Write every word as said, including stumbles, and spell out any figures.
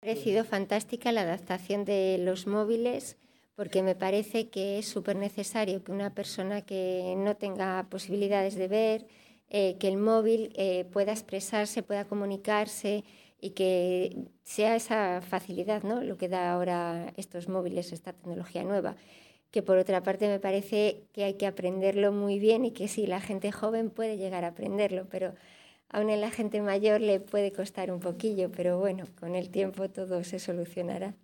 Me ha parecido fantástica la adaptación de los móviles, porque me parece que es súper necesario que una persona que no tenga posibilidades de ver, eh, que el móvil eh, pueda expresarse, pueda comunicarse y que sea esa facilidad, ¿no?, lo que da ahora estos móviles, esta tecnología nueva, que por otra parte me parece que hay que aprenderlo muy bien y que sí, la gente joven puede llegar a aprenderlo, pero aún a la gente mayor le puede costar un poquillo, pero bueno, con el tiempo todo se solucionará.